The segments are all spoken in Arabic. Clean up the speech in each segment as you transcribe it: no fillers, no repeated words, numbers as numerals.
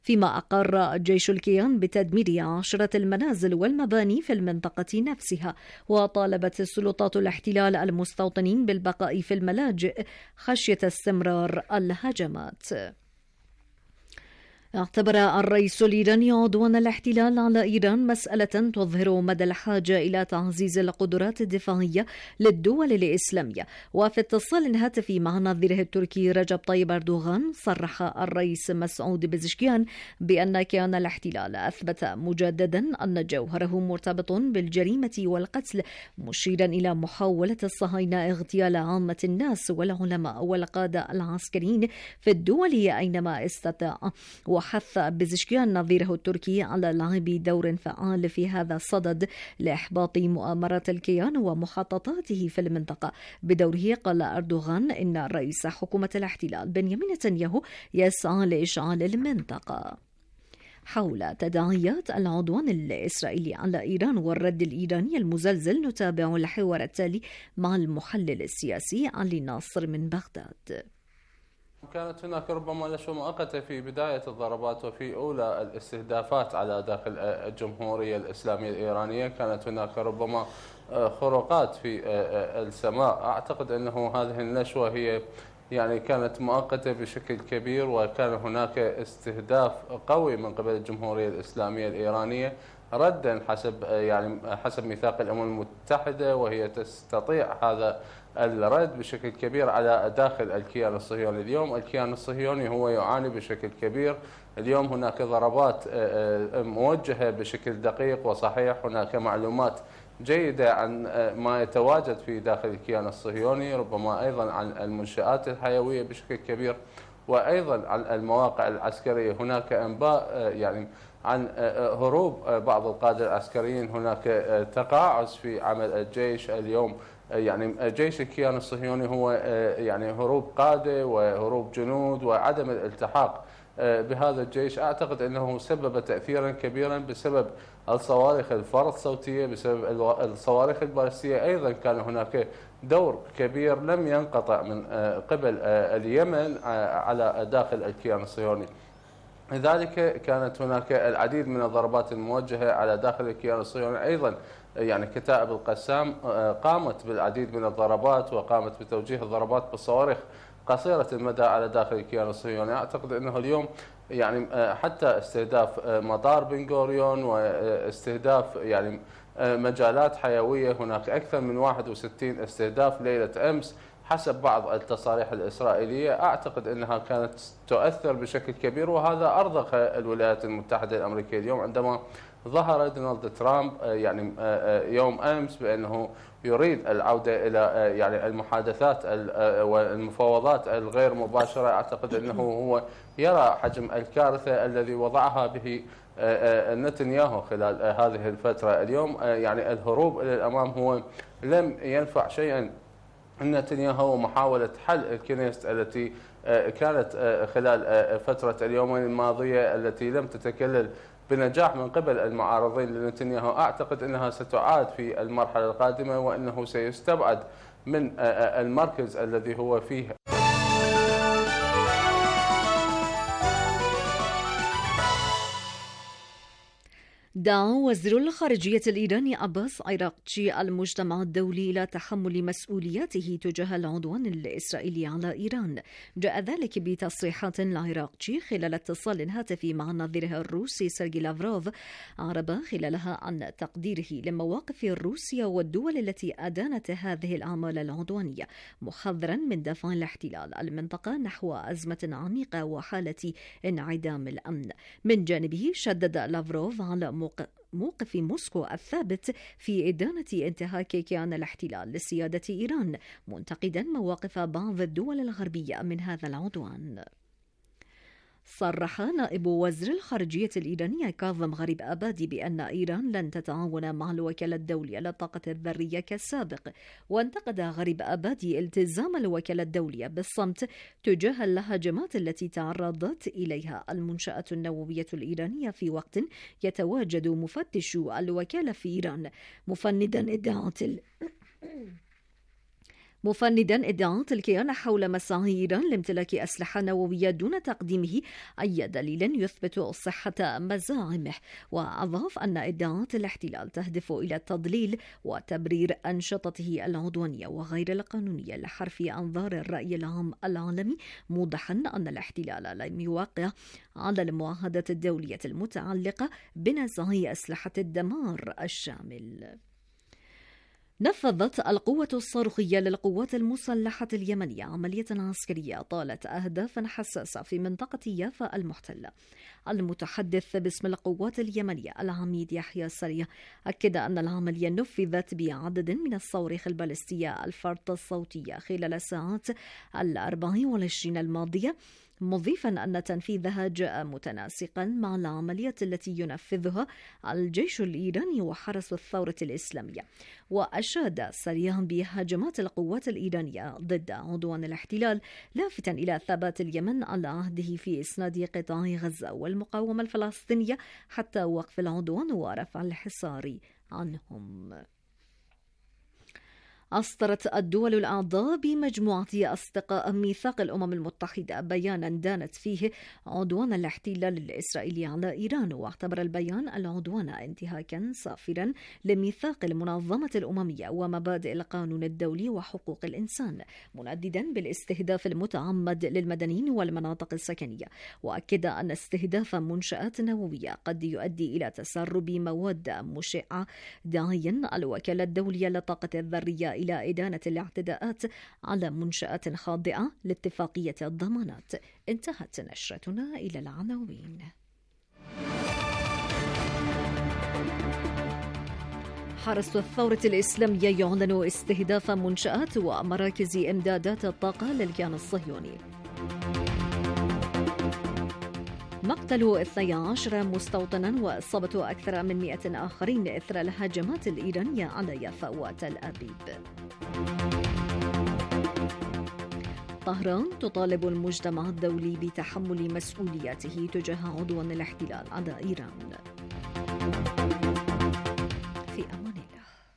فيما أقر جيش الكيان بتدمير 10 المنازل والمباني في المنطقة نفسها، وطالبت السلطات الاحتلال المستوطنين بالبقاء في الملاجئ خشية استمرار الهجمات. اعتبر الرئيس الإيراني عدوان الاحتلال على إيران مسألة تظهر مدى الحاجة إلى تعزيز القدرات الدفاعية للدول الإسلامية. وفي اتصال هاتفي مع نظيره التركي رجب طيب أردوغان، صرح الرئيس مسعود بزشكيان بأن كيان الاحتلال أثبت مجددا أن جوهره مرتبط بالجريمة والقتل، مشيرا إلى محاولة الصهاينة اغتيال عامة الناس والعلماء والقادة العسكريين في الدول أينما استطاع. وحث بزشكيان نظيره التركي على لعب دور فعال في هذا الصدد لإحباط مؤامرات الكيان ومخططاته في المنطقة. بدوره قال أردوغان إن رئيس حكومة الاحتلال بنيامين نتنياهو يسعى لإشعال المنطقة. حول تداعيات العدوان الإسرائيلي على إيران والرد الإيراني المزلزل، نتابع الحوار التالي مع المحلل السياسي علي ناصر من بغداد. كانت هناك ربما نشوة مؤقتة في بداية الضربات وفي أولى الاستهدافات على داخل الجمهورية الإسلامية الإيرانية، كانت هناك ربما خروقات في السماء. أعتقد أنه هذه النشوة هي كانت مؤقتة بشكل كبير، وكان هناك استهداف قوي من قبل الجمهورية الإسلامية الإيرانية ردا حسب ميثاق الأمم المتحدة، وهي تستطيع هذا الرد بشكل كبير على داخل الكيان الصهيوني. اليوم الكيان الصهيوني هو يعاني بشكل كبير. اليوم هناك ضربات موجهة بشكل دقيق وصحيح، هناك معلومات جيدة عن ما يتواجد في داخل الكيان الصهيوني، ربما أيضا عن المنشآت الحيوية بشكل كبير، وأيضا عن المواقع العسكرية. هناك أنباء عن هروب بعض القادة العسكريين، هناك تقاعس في عمل الجيش. اليوم جيش الكيان الصهيوني هو هروب قادة وهروب جنود وعدم الالتحاق بهذا الجيش. أعتقد أنه سبب تأثيرا كبيرا بسبب الصواريخ الفرط صوتية، بسبب الصواريخ البالستية. أيضا كان هناك دور كبير لم ينقطع من قبل اليمن على داخل الكيان الصهيوني. لذلك كانت هناك العديد من الضربات الموجهة على داخل الكيان الصهيوني. أيضا كتائب القسام قامت بالعديد من الضربات، وقامت بتوجيه الضربات بالصواريخ قصيرة المدى على داخل الكيان الصهيوني. أعتقد أنه اليوم حتى استهداف مطار بن غوريون واستهداف مجالات حيوية، هناك أكثر من 61 استهداف ليلة أمس حسب بعض التصاريح الإسرائيلية. أعتقد أنها كانت تؤثر بشكل كبير، وهذا أرضخ الولايات المتحدة الأمريكية اليوم عندما ظهر دونالد ترامب يوم أمس بأنه يريد العودة إلى المحادثات والمفاوضات الغير مباشرة. أعتقد أنه هو يرى حجم الكارثة الذي وضعها به نتنياهو خلال هذه الفترة. اليوم الهروب إلى الأمام هو لم ينفع شيئا. نتنياهو محاولة حل الكنيست التي كانت خلال فترة اليومين الماضية التي لم تتكلل بنجاح من قبل المعارضين لنتنياهو، أعتقد أنها ستعاد في المرحلة القادمة، وأنه سيستبعد من المركز الذي هو فيه. دعا وزير الخارجية الإيراني عباس عراقچي المجتمع الدولي إلى تحمل مسؤولياته تجاه العدوان الإسرائيلي على إيران. جاء ذلك بتصريحات لعراقچي خلال اتصال هاتفي مع نظيره الروسي سيرجي لافروف، عرب خلالها عن تقديره لمواقف روسيا والدول التي أدانت هذه الأعمال العدوانية، محذرا من دفع الاحتلال المنطقة نحو أزمة عميقة وحالة انعدام الأمن. من جانبه شدد لافروف على موقف موسكو الثابت في إدانة انتهاك كيان الاحتلال لسيادة إيران، منتقدا مواقف بعض الدول الغربية من هذا العدوان. صرح نائب وزير الخارجية الإيرانية كاظم غريب أبادي بأن إيران لن تتعاون مع الوكالة الدولية للطاقة الذرية كالسابق، وانتقد غريب أبادي التزام الوكالة الدولية بالصمت تجاه الهجمات التي تعرضت إليها المنشآت النووية الإيرانية في وقت يتواجد مفتش الوكالة في إيران، مفندا مفندا ادعاءات الكيان حول مساعي إيران لامتلاك أسلحة نووية دون تقديمه أي دليل يثبت صحة مزاعمه، وأضاف أن ادعاءات الاحتلال تهدف إلى التضليل وتبرير أنشطته العدوانية وغير القانونية لحرف أنظار الرأي العام العالمي، موضحا أن الاحتلال لم يوقع على المعاهدة الدولية المتعلقة بنزع أسلحة الدمار الشامل. نفذت القوة الصاروخية للقوات المسلحة اليمنية عملية عسكرية طالت أهدافا حساسة في منطقة يافا المحتلة. المتحدث باسم القوات اليمنية العميد يحيى السريع أكد أن العملية نفذت بعدد من الصواريخ البالستية الفرط الصوتية خلال الساعات 24 الماضية، مضيفا أن تنفيذها جاء متناسقا مع العملية التي ينفذها الجيش الإيراني وحرس الثورة الإسلامية. وأشاد سريعا بهجمات القوات الإيرانية ضد عدوان الاحتلال، لافتا إلى ثبات اليمن على عهده في إسناد قطاع غزة والمقاومة الفلسطينية حتى وقف العدوان ورفع الحصار عنهم. أصدرت الدول الأعضاء بمجموعة أصدقاء ميثاق الأمم المتحدة بيانا دانت فيه عدوان الاحتلال الإسرائيلي على إيران، واعتبر البيان العدوان انتهاكا صافرا لميثاق المنظمة الأممية ومبادئ القانون الدولي وحقوق الإنسان، منددا بالاستهداف المتعمد للمدنيين والمناطق السكنية، وأكد أن استهداف منشآت نووية قد يؤدي إلى تسرب مواد مشعة، داعيا الوكالة الدولية للطاقة الذرية إلى إدانة الاعتداءات على منشآت خاضعة لاتفاقية الضمانات. انتهت نشرتنا إلى العناوين. حرس الثورة الإسلامية يعلن استهداف منشآت ومراكز إمدادات الطاقة للكيان الصهيوني. مقتل 12 مستوطنا وإصابة أكثر من 100 آخرين إثر الهجمات الإيرانية على يافا وتل أبيب. طهران تطالب المجتمع الدولي بتحمل مسؤولياته تجاه عدوان الاحتلال على إيران. في أمان الله.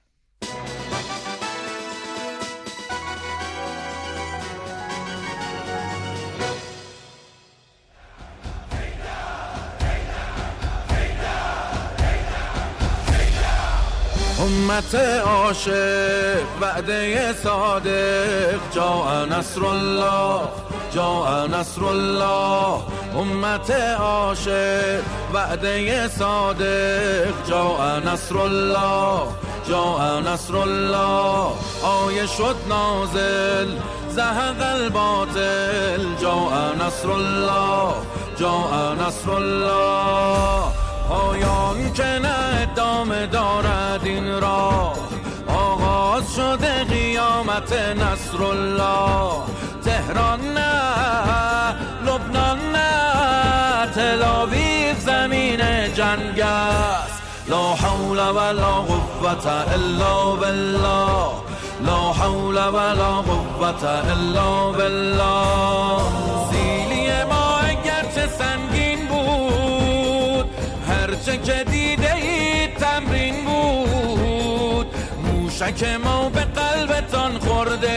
امت عاشق وعده صادق جاء نصر الله جاء نصر الله. امت عاشق وعده صادق جاء نصر الله جاء نصر الله. آیه شد نازل زهق الباطل جاء نصر الله جاء نصر الله. پایان که نه ادامه دارد این راه، آغاز شده قیامت نصر الله. تهران نه لبنان نه تل‌آویو زمین جنگ است. لا حول ولا قوة الا بالله لا حول ولا قوة الا بالله. سیلی ما اگرچه سنگین بود، هرچه که دیده اید تمرین بود. موشک ما به قلبتان خورده،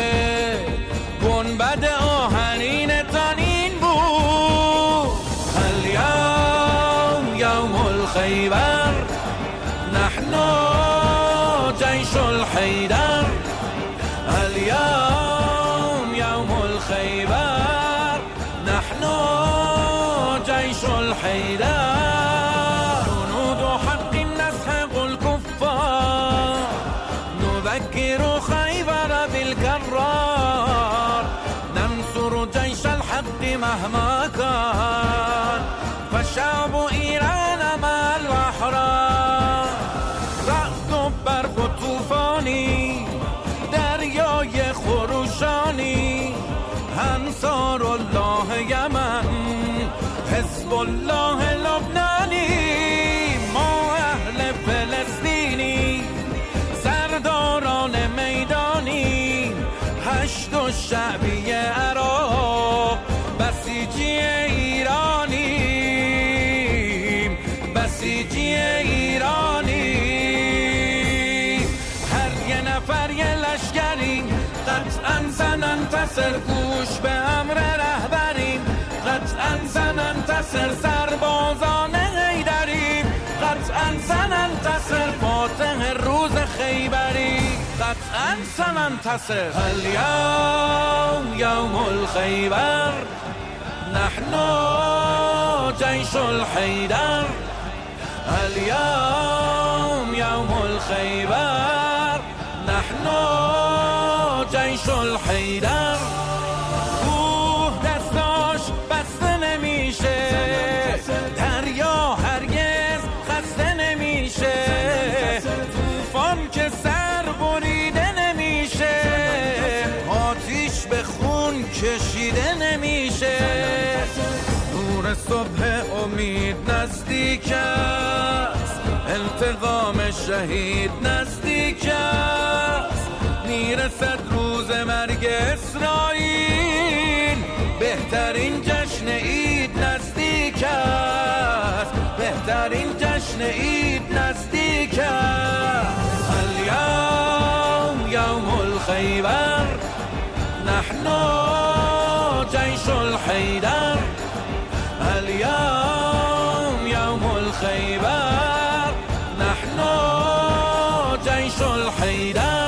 گنبد آهنینتان این بود. الیوم یوم الخیبر نحن جیش الحیدر. الیوم یوم الخیبر نحن جیش الحیدر. جنود حق نسحق الكفار نذكر خیبر بالكرار. ننصر جيش الحق مهما كان فشعب ایران مع الاحرار. رعد و برق و طوفانی دریای خروشانی، انصار الله یمن حزب الله لبنانی. ما اهل فلسطینی سرداران میدانی، هشت و شعبی عراق بسیجی ایرانی بسیجی ایرانی. هر یه نفر یه لشکری در سننتصر گوش به امر رهبریم قطعا سننتصر سربازان حیدریم قطعا سننتصر فاتح روز خیبریم قطعا سننتصر اليوم يوم الخيبر نحن جيش الحيدر اليوم يوم الخيبر نحن جيش الحيدر کوه دستاش بسته نمیشه دریا هرگز خسته نمیشه طوفان که سر بریده نمیشه آتیش به خون کشیده نمیشه نور صبح امید نزدیک است انتقام شهید نزدیک است میرسد روز مرگ اسرائیل بهترین جشن عید نزدیک است بهترین جشن عید نزدیک است اليوم يوم الخيبر نحن جيش الحيدر اليوم يوم الخيبر نحن جيش الحيدر.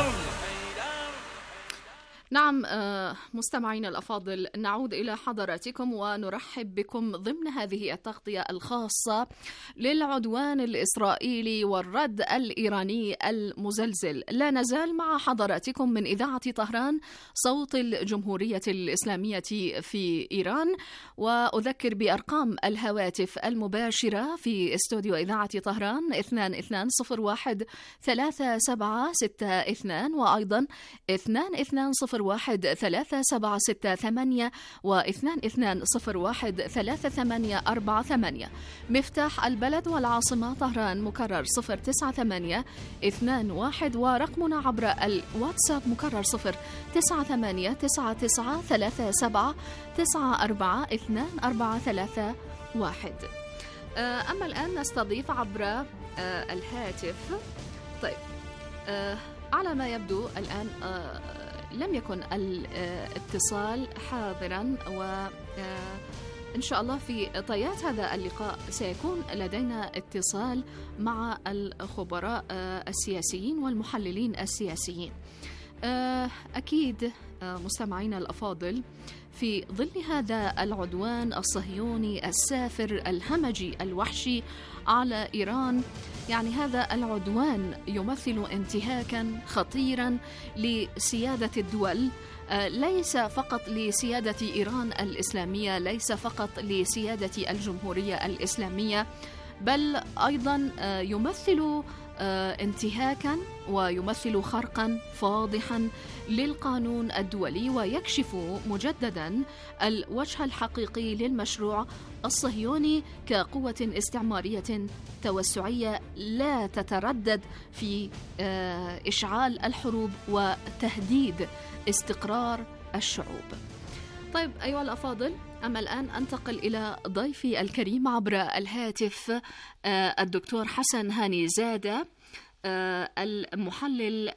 نعم مستمعين الأفاضل، نعود إلى حضراتكم ونرحب بكم ضمن هذه التغطية الخاصة للعدوان الإسرائيلي والرد الإيراني المزلزل. لا نزال مع حضراتكم من إذاعة طهران صوت الجمهورية الإسلامية في إيران، وأذكر بأرقام الهواتف المباشرة في استوديو إذاعة طهران 22013762 وأيضا 22013768 و22013848. مفتاح البلد والعاصمة طهران مكرر 09821 ورقمنا عبر الواتساب مكرر 0989937942431. أما الآن نستضيف عبر الهاتف. طيب على ما يبدو الآن لم يكن الاتصال حاضرا، وإن شاء الله في طيات هذا اللقاء سيكون لدينا اتصال مع الخبراء السياسيين والمحللين السياسيين. أكيد مستمعينا الأفاضل، في ظل هذا العدوان الصهيوني السافر الهمجي الوحشي على إيران، يعني هذا العدوان يمثل انتهاكا خطيرا لسيادة الدول، ليس فقط لسيادة إيران الإسلامية، ليس فقط لسيادة الجمهورية الإسلامية، بل أيضا يمثل انتهاكا ويمثل خرقا فاضحا للقانون الدولي، ويكشف مجددا الوجه الحقيقي للمشروع الصهيوني كقوة استعمارية توسعية لا تتردد في إشعال الحروب وتهديد استقرار الشعوب. طيب أيها الأفاضل، أما الآن أنتقل إلى ضيفي الكريم عبر الهاتف الدكتور حسن هاني زادة، المحلل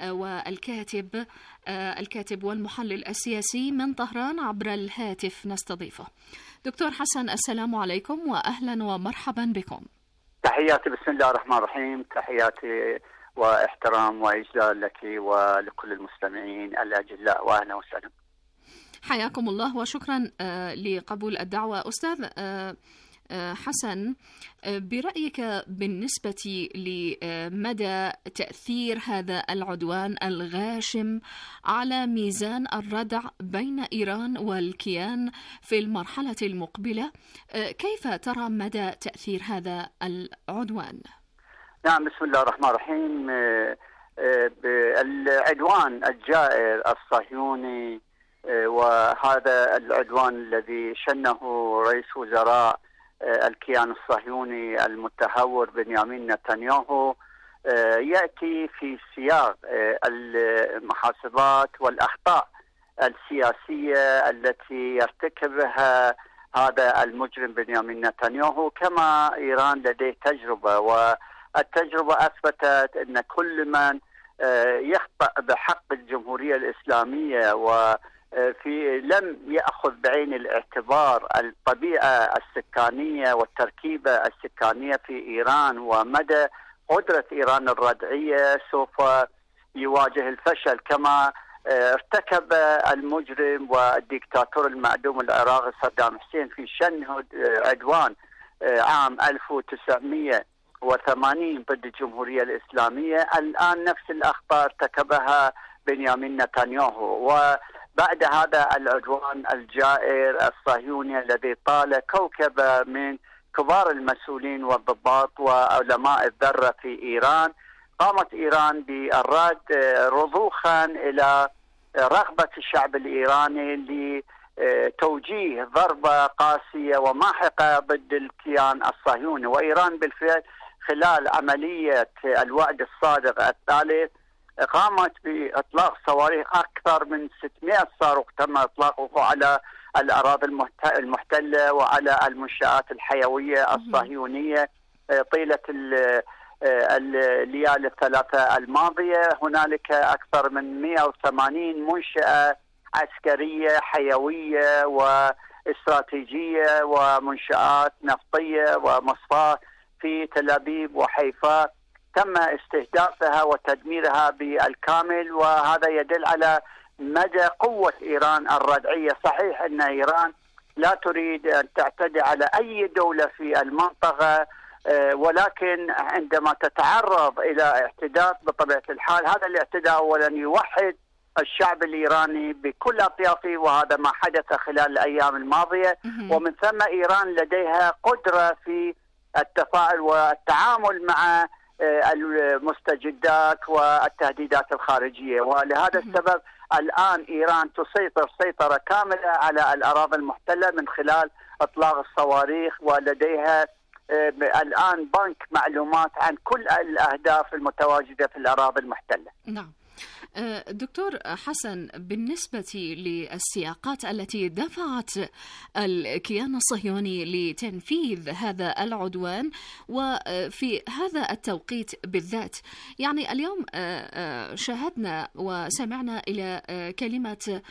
والكاتب والمحلل السياسي من طهران. عبر الهاتف نستضيفه. دكتور حسن، السلام عليكم وأهلا ومرحبا بكم. تحياتي، بسم الله الرحمن الرحيم. تحياتي واحترام وإجلال لك ولكل المستمعين الأجلاء، وأهلا وسهلا. حياكم الله وشكرا لقبول الدعوة. أستاذ حسن، برأيك بالنسبة لمدى تأثير هذا العدوان الغاشم على ميزان الردع بين إيران والكيان في المرحلة المقبلة، كيف ترى مدى تأثير هذا العدوان؟ نعم، بسم الله الرحمن الرحيم. العدوان الجائر الصهيوني، وهذا العدوان الذي شنه رئيس وزراء الكيان الصهيوني المتهور بنيامين نتنياهو، يأتي في سياق المحاسبات والأخطاء السياسية التي يرتكبها هذا المجرم بنيامين نتنياهو. كما إيران لديه تجربة، والتجربة أثبتت أن كل من يخطئ بحق الجمهورية الإسلامية لم يأخذ بعين الاعتبار الطبيعة السكانية والتركيبة السكانية في إيران ومدى قدرة إيران الردعية، سوف يواجه الفشل كما ارتكب المجرم والديكتاتور المعدوم العراقي صدام حسين في شنهد عدوان عام 1980 ضد الجمهورية الإسلامية. الآن نفس الأخطاء ارتكبها بنيامين نتنياهو، وبعد هذا العدوان الجائر الصهيوني الذي طال كوكبة من كبار المسؤولين والضباط وعلماء الذرة في إيران، قامت إيران بالرد رضوخا إلى رغبة الشعب الإيراني لتوجيه ضربة قاسية وماحقة ضد الكيان الصهيوني. وإيران بالفعل خلال عملية الوعد الصادق الثالث قامت بإطلاق صواريخ أكثر من 600 صاروخ تم إطلاقه على الأراضي المحتلة وعلى المنشآت الحيوية الصهيونية طيلة الليالي الثلاثة الماضية. هنالك أكثر من 180 منشأة عسكرية حيوية واستراتيجية ومنشآت نفطية ومصفاة في تل أبيب وحيفا تم استهدافها وتدميرها بالكامل، وهذا يدل على مدى قوة إيران الردعية. صحيح أن إيران لا تريد أن تعتدي على أي دولة في المنطقة، ولكن عندما تتعرض إلى اعتداء بطبيعة الحال هذا الاعتداء أولا يوحد الشعب الإيراني بكل أطيافه، وهذا ما حدث خلال الأيام الماضية. ومن ثم إيران لديها قدرة في التفاعل والتعامل مع المستجدات والتهديدات الخارجية، ولهذا السبب الآن إيران تسيطر سيطرة كاملة على الأراضي المحتلة من خلال إطلاق الصواريخ، ولديها الآن بنك معلومات عن كل الأهداف المتواجدة في الأراضي المحتلة. نعم. دكتور حسن، بالنسبة للسياقات التي دفعت الكيان الصهيوني لتنفيذ هذا العدوان وفي هذا التوقيت بالذات، يعني اليوم شاهدنا وسمعنا إلى كلمة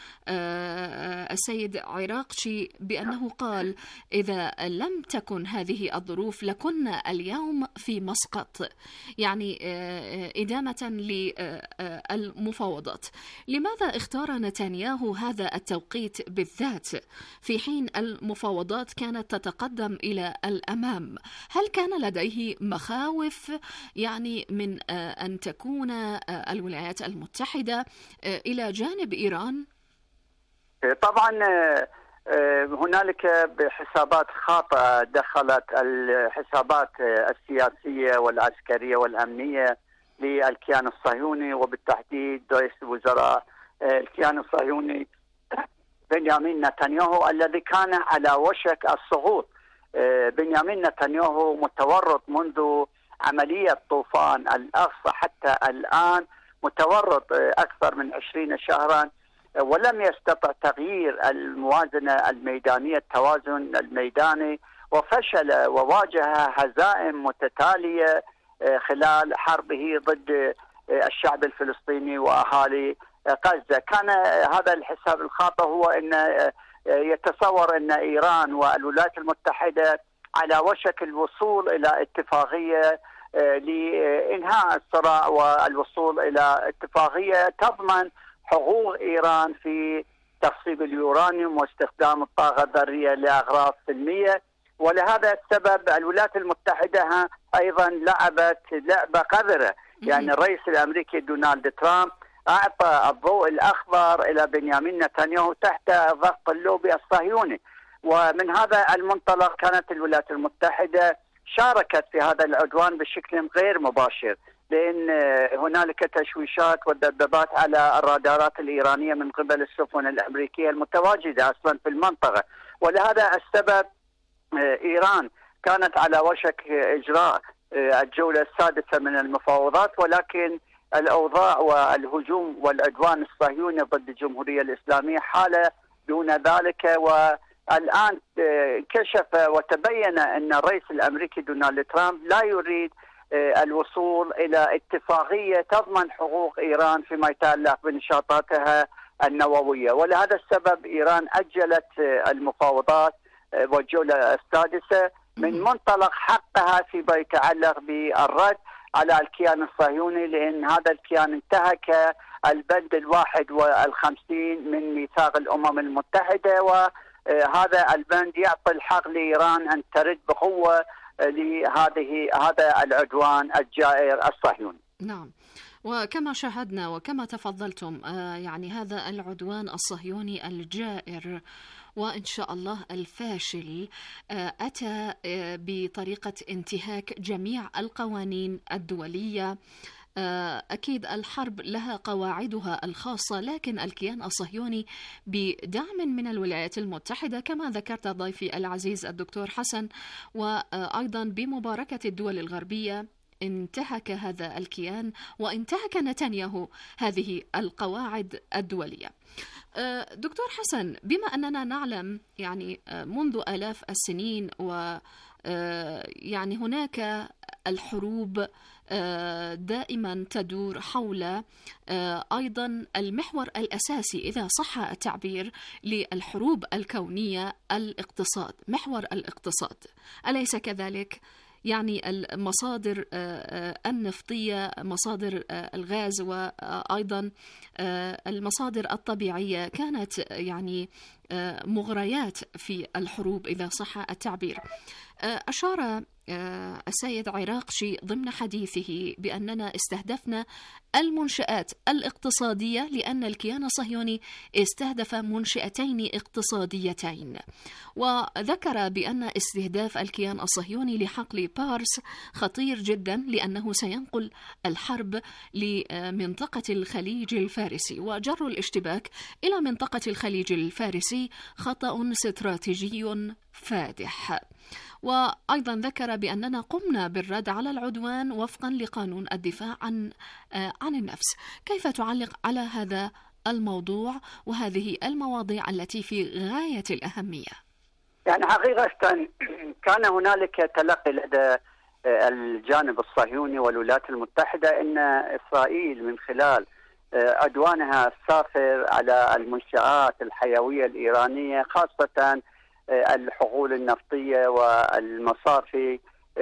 السيد عراقشي بأنه قال إذا لم تكن هذه الظروف لكنا اليوم في مسقط، يعني إدامة للمفاوضات. لماذا اختار نتنياهو هذا التوقيت بالذات في حين المفاوضات كانت تتقدم إلى الأمام؟ هل كان لديه مخاوف يعني من أن تكون الولايات المتحدة إلى جانب إيران؟ طبعا هنالك حسابات خاطئة دخلت الحسابات السياسية والعسكرية والأمنية للكيان الصهيوني، وبالتحديد رئيس الوزراء الكيان الصهيوني بنيامين نتنياهو الذي كان على وشك السقوط. بنيامين نتنياهو متورط منذ عملية طوفان الأقصى حتى الآن، متورط أكثر من 20 شهرا، ولم يستطع تغيير الموازنة الميدانية، التوازن الميداني، وفشل وواجه هزائم متتالية خلال حربه ضد الشعب الفلسطيني وأهالي غزة. كان هذا الحساب الخاطئ هو أن يتصور أن إيران والولايات المتحدة على وشك الوصول إلى اتفاقية لإنهاء الصراع والوصول إلى اتفاقية تضمن حقوق إيران في تخصيب اليورانيوم واستخدام الطاقة الذرية لأغراض سلمية. ولهذا السبب الولايات المتحدة أيضا لعبت لعبة قذرة، يعني الرئيس الأمريكي دونالد ترامب أعطى الضوء الأخضر إلى بنيامين نتنياهو تحت ضغط اللوبي الصهيوني، ومن هذا المنطلق كانت الولايات المتحدة شاركت في هذا العدوان بشكل غير مباشر، لأن هنالك تشويشات ودبابات على الرادارات الإيرانية من قبل السفن الأمريكية المتواجدة أصلا في المنطقة. ولهذا السبب إيران كانت على وشك إجراء الجولة السادسة من المفاوضات، ولكن الأوضاع والهجوم والعدوان الصهيوني ضد الجمهورية الإسلامية حالة دون ذلك. والآن كشف وتبين أن الرئيس الأمريكي دونالد ترامب لا يريد الوصول إلى اتفاقية تضمن حقوق إيران فيما يتعلق بنشاطاتها النووية. ولهذا السبب إيران أجلت المفاوضات والجولة السادسة من منطلق حقها فيما يتعلق بالرد على الكيان الصهيوني، لأن هذا الكيان انتهك البند 51 من ميثاق الأمم المتحدة، وهذا البند يعطي الحق لإيران أن ترد بقوة هذا العدوان الجائر الصهيوني. نعم، وكما شاهدنا وكما تفضلتم يعني هذا العدوان الصهيوني الجائر وإن شاء الله الفاشل أتى بطريقة انتهاك جميع القوانين الدولية. أكيد الحرب لها قواعدها الخاصة، لكن الكيان الصهيوني بدعم من الولايات المتحدة كما ذكرت ضيفي العزيز الدكتور حسن، وأيضا بمباركة الدول الغربية انتهك هذا الكيان وانتهك نتنياهو هذه القواعد الدولية. دكتور حسن، بما أننا نعلم يعني منذ آلاف السنين يعني هناك الحروب دائما تدور حول أيضا المحور الأساسي إذا صح التعبير للحروب الكونية الاقتصاد، محور الاقتصاد، أليس كذلك؟ يعني المصادر النفطية، مصادر الغاز وأيضا المصادر الطبيعية كانت يعني مغريات في الحروب إذا صح التعبير. أشار السيد عراقشي ضمن حديثه بأننا استهدفنا المنشآت الاقتصادية لأن الكيان الصهيوني استهدف منشأتين اقتصاديتين، وذكر بأن استهداف الكيان الصهيوني لحقل بارس خطير جدا لأنه سينقل الحرب لمنطقة الخليج الفارسي، وجر الاشتباك إلى منطقة الخليج الفارسي خطأ استراتيجي فادح. وأيضا ذكر بأننا قمنا بالرد على العدوان وفقا لقانون الدفاع عن النفس. كيف تعلق على هذا الموضوع وهذه المواضيع التي في غاية الأهمية؟ يعني حقيقة كان هنالك تلقي لدى الجانب الصهيوني والولايات المتحدة أن إسرائيل من خلال عدوانها السافر على المنشآت الحيوية الإيرانية خاصة الحقول النفطية والمصافي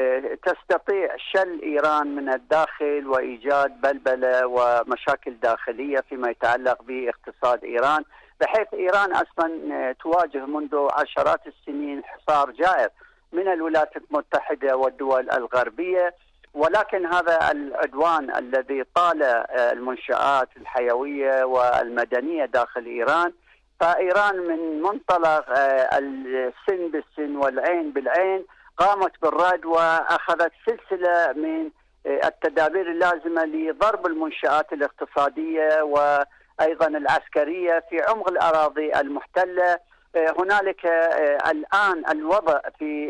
تستطيع شل إيران من الداخل وإيجاد بلبلة ومشاكل داخلية فيما يتعلق باقتصاد إيران، بحيث إيران أصلا تواجه منذ عشرات السنين حصار جائر من الولايات المتحدة والدول الغربية. ولكن هذا العدوان الذي طال المنشآت الحيوية والمدنية داخل إيران، فإيران من منطلق السن بالسن والعين بالعين قامت بالرد وأخذت سلسلة من التدابير اللازمة لضرب المنشآت الاقتصادية وأيضا العسكرية في عمق الأراضي المحتلة. هنالك الآن الوضع في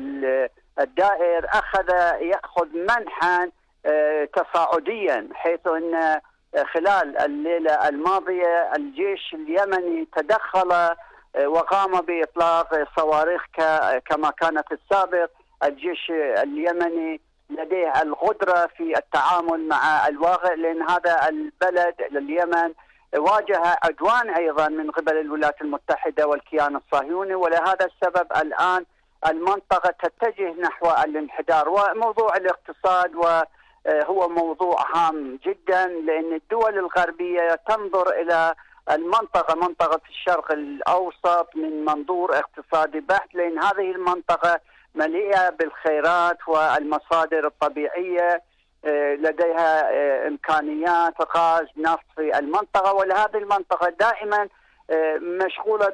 الدائر يأخذ منحا تصاعديا، حيث أن خلال الليلة الماضية الجيش اليمني تدخل وقام بإطلاق صواريخ كما كانت السابق. الجيش اليمني لديه القدرة في التعامل مع الواقع، لأن هذا البلد اليمن واجه عدوان أيضا من قبل الولايات المتحدة والكيان الصهيوني، ولهذا السبب الآن المنطقة تتجه نحو الانحدار. وموضوع الاقتصاد هو موضوع هام جدا، لأن الدول الغربية تنظر إلى منطقة الشرق الأوسط من منظور اقتصادي بحت، لأن هذه المنطقة مليئة بالخيرات والمصادر الطبيعية، لديها إمكانيات غاز نفط في المنطقة، ولهذه المنطقة دائما مشغولة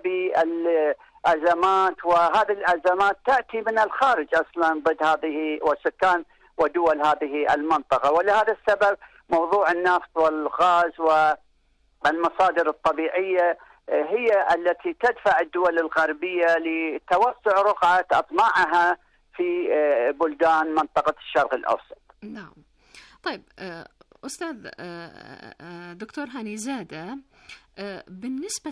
بالأزمات، وهذه الأزمات تأتي من الخارج أصلا ضد هذه وسكان ودول هذه المنطقة. ولهذا السبب موضوع النفط والغاز والمصادر الطبيعية هي التي تدفع الدول الغربية لتوسع رقعة أطماعها في بلدان منطقة الشرق الأوسط. نعم. طيب أستاذ دكتور هاني زادة، بالنسبة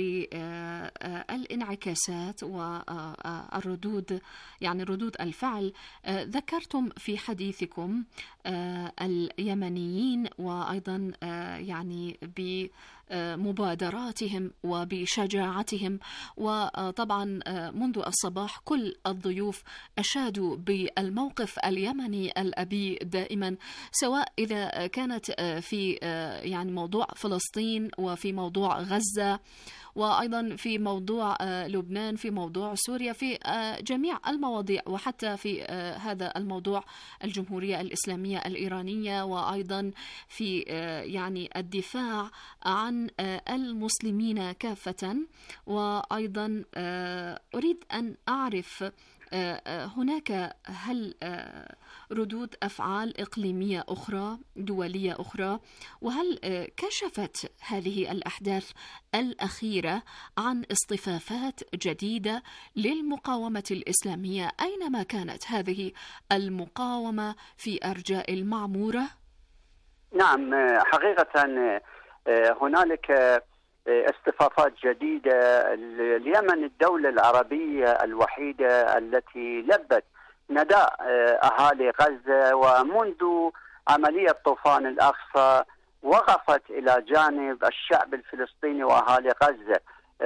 للانعكاسات والردود، يعني ردود الفعل، ذكرتم في حديثكم اليمنيين وأيضا يعني بمبادراتهم وبشجاعتهم، وطبعا منذ الصباح كل الضيوف أشادوا بالموقف اليمني الأبي دائما، سواء إذا كانت في يعني موضوع فلسطين وفي موضوع غزة وأيضا في موضوع لبنان، في موضوع سوريا، في جميع المواضيع، وحتى في هذا الموضوع الجمهورية الإسلامية الإيرانية، وأيضا في يعني الدفاع عن المسلمين كافة. وأيضا أريد أن أعرف هناك هل ردود أفعال إقليمية أخرى، دولية أخرى، وهل كشفت هذه الأحداث الأخيرة عن اصطفافات جديدة للمقاومة الإسلامية أينما كانت هذه المقاومة في أرجاء المعمورة؟ نعم، حقيقة هنالك اصطفافات جديدة. اليمن الدولة العربية الوحيدة التي لبت نداء أهالي غزة، ومنذ عملية طوفان الأقصى وقفت إلى جانب الشعب الفلسطيني وأهالي غزة،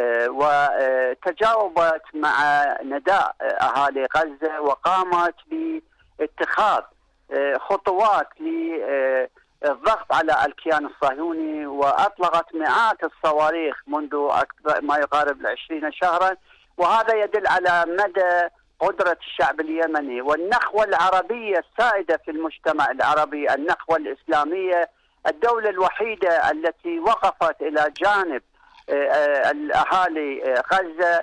وتجاوبت مع نداء أهالي غزة، وقامت باتخاذ خطوات الضغط على الكيان الصهيوني، وأطلقت مئات الصواريخ منذ ما يقارب 20 شهرا. وهذا يدل على مدى قدرة الشعب اليمني والنخوة العربية السائدة في المجتمع العربي، النخوة الإسلامية. الدولة الوحيدة التي وقفت إلى جانب الأهالي غزة،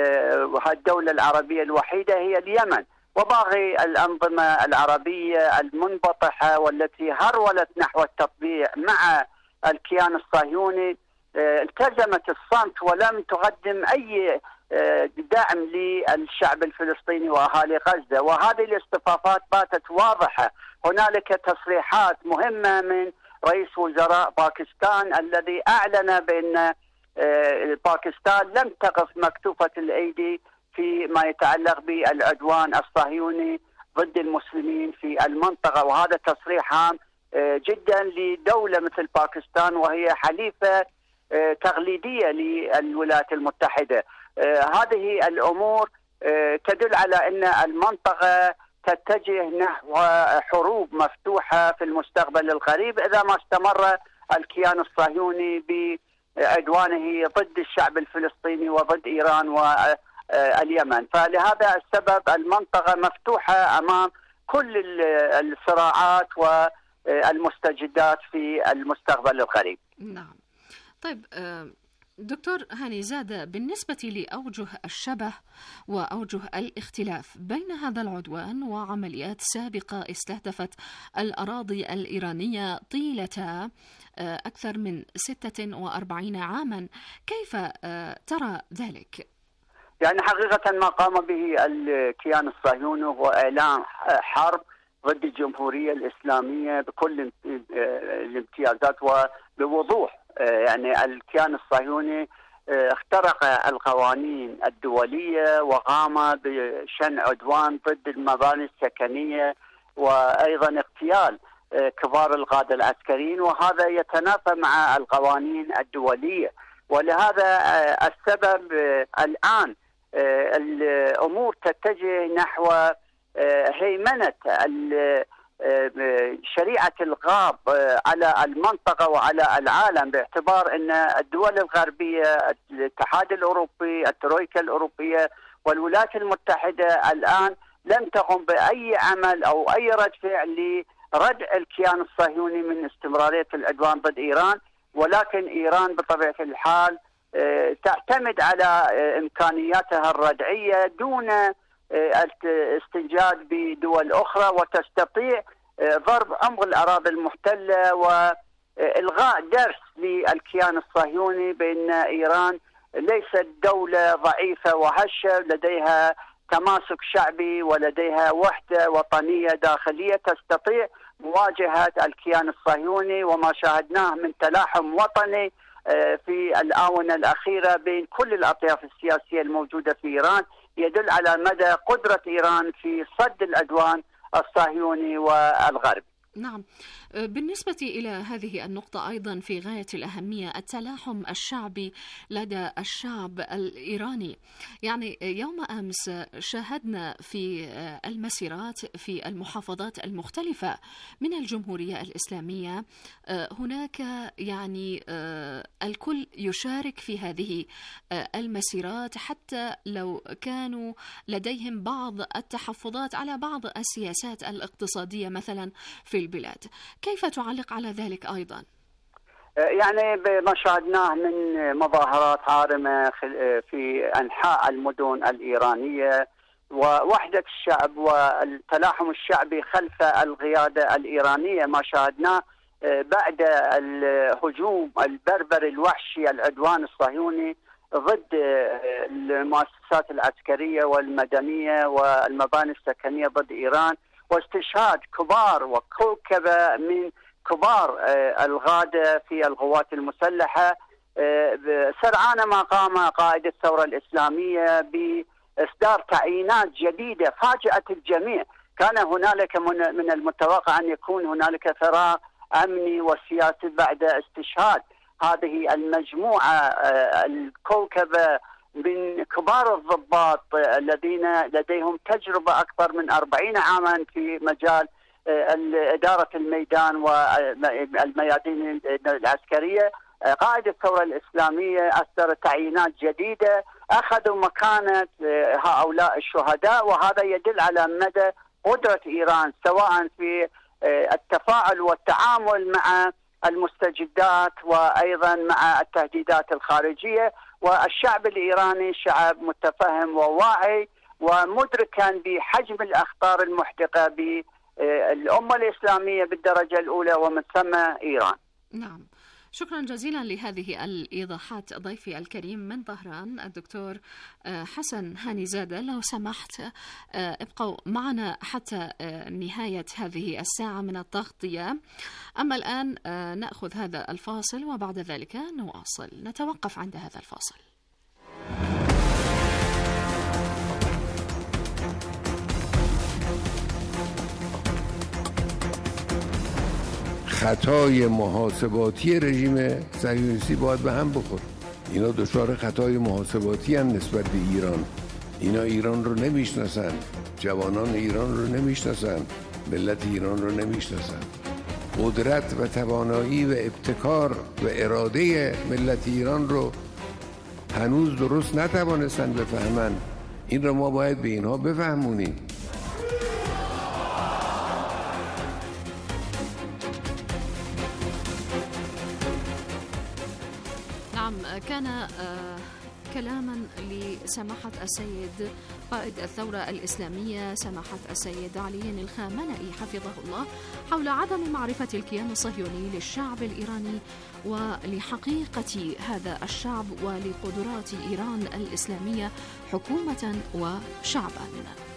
الدولة العربية الوحيدة هي اليمن، وباقي الأنظمة العربية المنبطحة والتي هرولت نحو التطبيع مع الكيان الصهيوني التزمت الصمت ولم تقدم أي دعم للشعب الفلسطيني وأهالي غزة. وهذه الاصطفافات باتت واضحة. هنالك تصريحات مهمة من رئيس وزراء باكستان الذي أعلن بأن باكستان لم تقف مكتوفة الأيدي فيما يتعلق بالعدوان الصهيوني ضد المسلمين في المنطقة. وهذا تصريح هام جدا لدولة مثل باكستان، وهي حليفة تقليدية للولايات المتحدة. هذه الأمور تدل على أن المنطقة تتجه نحو حروب مفتوحة في المستقبل القريب إذا ما استمر الكيان الصهيوني بعدوانه ضد الشعب الفلسطيني وضد إيران واليمن. فلهذا السبب المنطقة مفتوحة أمام كل الصراعات والمستجدات في المستقبل القريب. نعم. طيب دكتور هاني زادة، بالنسبة لأوجه الشبه وأوجه الاختلاف بين هذا العدوان وعمليات سابقة استهدفت الأراضي الإيرانية طيلة أكثر من 46 عاما، كيف ترى ذلك؟ يعني حقيقة ما قام به الكيان الصهيوني هو إعلان حرب ضد الجمهورية الإسلامية بكل الامتيازات وبوضوح. يعني الكيان الصهيوني اخترق القوانين الدولية وقام بشن عدوان ضد المباني السكنية، وأيضا اغتيال كبار القادة العسكريين، وهذا يتنافى مع القوانين الدولية. ولهذا السبب الآن الأمور تتجه نحو هيمنة شريعة الغاب على المنطقة وعلى العالم، باعتبار أن الدول الغربية، الاتحاد الأوروبي، الترويكا الأوروبية والولايات المتحدة الآن لم تقم بأي عمل أو أي رد فعل لردع الكيان الصهيوني من استمرارية العدوان ضد إيران. ولكن إيران بطبيعة الحال تعتمد على إمكانياتها الردعية دون الاستنجاد بدول أخرى، وتستطيع ضرب عمق الأراضي المحتلة وإلغاء درس للكيان الصهيوني بأن إيران ليست دولة ضعيفة وهشة، لديها تماسك شعبي ولديها وحدة وطنية داخلية تستطيع مواجهة الكيان الصهيوني. وما شاهدناه من تلاحم وطني في الآونة الأخيرة بين كل الأطياف السياسية الموجودة في إيران يدل على مدى قدرة إيران في صد العدوان الصهيوني والغربي. نعم، بالنسبة إلى هذه النقطة أيضا في غاية الأهمية التلاحم الشعبي لدى الشعب الإيراني. يعني يوم أمس شاهدنا في المسيرات في المحافظات المختلفة من الجمهورية الإسلامية هناك يعني الكل يشارك في هذه المسيرات، حتى لو كانوا لديهم بعض التحفظات على بعض السياسات الاقتصادية مثلا في البلاد. كيف تعلق على ذلك أيضا؟ يعني ما شاهدناه من مظاهرات عارمة في أنحاء المدن الإيرانية ووحدة الشعب والتلاحم الشعبي خلف القيادة الإيرانية، ما شاهدناه بعد الهجوم البربري الوحشي العدوان الصهيوني ضد المؤسسات العسكرية والمدنية والمباني السكنية ضد إيران، واستشهاد كبار وكوكبة من كبار الغادة في القوات المسلحة سرعان ما قام قائد الثورة الإسلامية بإصدار تعيينات جديدة فاجأت الجميع. كان هنالك من المتوقع أن يكون هنالك فراغ أمني وسياسي بعد استشهاد هذه المجموعة الكوكبة من كبار الضباط الذين لديهم تجربة أكثر من 40 عاما في مجال إدارة الميدان والميادين العسكرية. قائد الثورة الإسلامية أصدر تعيينات جديدة أخذوا مكانة هؤلاء الشهداء، وهذا يدل على مدى قدرة إيران سواء في التفاعل والتعامل مع المستجدات وأيضا مع التهديدات الخارجية. والشعب الإيراني شعب متفهم وواعي ومدركا بحجم الأخطار المحدقة بالأمة الإسلامية بالدرجة الأولى ومن ثم إيران. نعم، شكرا جزيلا لهذه الإيضاحات ضيفي الكريم من طهران الدكتور حسن هانيزادة. لو سمحت ابقوا معنا حتى نهاية هذه الساعة من التغطية. أما الآن نأخذ هذا الفاصل وبعد ذلك نواصل. نتوقف عند هذا الفاصل. خطای محاسباتی رژیم صهیونیستی باید به هم بخور. اینا دچار خطای محاسباتی هم نسبت به ایران. اینا ایران رو نمیشناسن، جوانان ایران رو نمیشناسن، ملت ایران رو نمیشناسن. قدرت و توانایی و ابتکار و اراده ملت ایران رو هنوز درست نتوانستن بفهمن. این رو ما باید به اینها بفهمونیم. كان كلاما لسماحة السيد قائد الثورة الإسلامية سماحة السيد علي الخامنئي حفظه الله حول عدم معرفة الكيان الصهيوني للشعب الإيراني ولحقيقة هذا الشعب ولقدرات إيران الإسلامية حكومة وشعبا.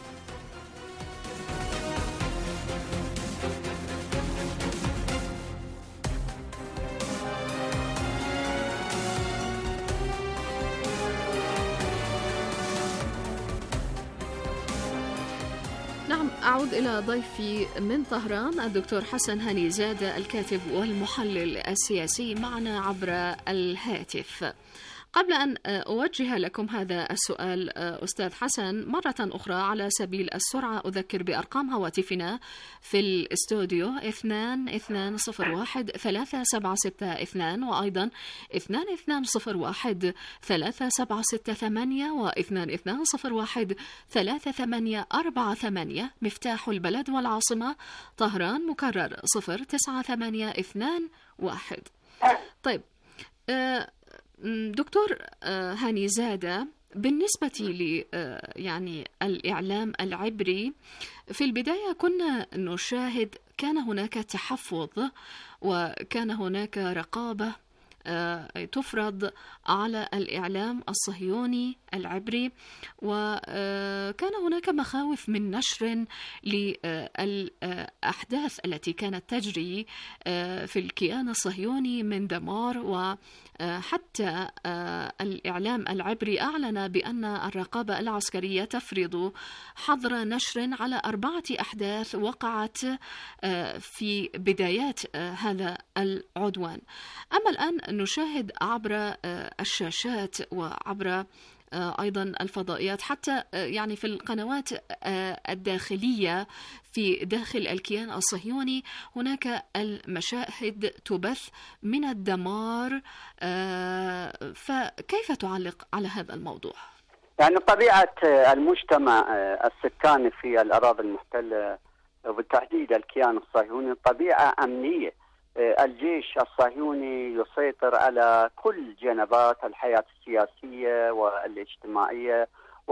أعود إلى ضيفي من طهران الدكتور حسن هانيزادة الكاتب والمحلل السياسي معنا عبر الهاتف. قبل أن أوجه لكم هذا السؤال أستاذ حسن مرة أخرى على سبيل السرعة أذكر بأرقام هواتفنا في الاستوديو 2201-3762 وأيضا 2201-3768 و 2201-3848 مفتاح البلد والعاصمة طهران مكرر 09821. طيب دكتور هانيزادة، بالنسبة لي يعني الإعلام العبري في البداية كنا نشاهد كان هناك تحفظ وكان هناك رقابة تفرض على الإعلام الصهيوني العبري، وكان هناك مخاوف من نشر للأحداث التي كانت تجري في الكيان الصهيوني من دمار، وحتى الإعلام العبري أعلن بأن الرقابة العسكرية تفرض حظر نشر على 4 أحداث وقعت في بدايات هذا العدوان. أما الآن نشاهد عبر الشاشات وعبر أيضا الفضائيات، حتى يعني في القنوات الداخلية في داخل الكيان الصهيوني هناك المشاهد تبث من الدمار. فكيف تعلق على هذا الموضوع؟ يعني طبيعة المجتمع السكاني في الأراضي المحتلة وبالتحديد الكيان الصهيوني طبيعة أمنية. الجيش الصهيوني يسيطر على كل جنبات الحياة السياسية والاجتماعية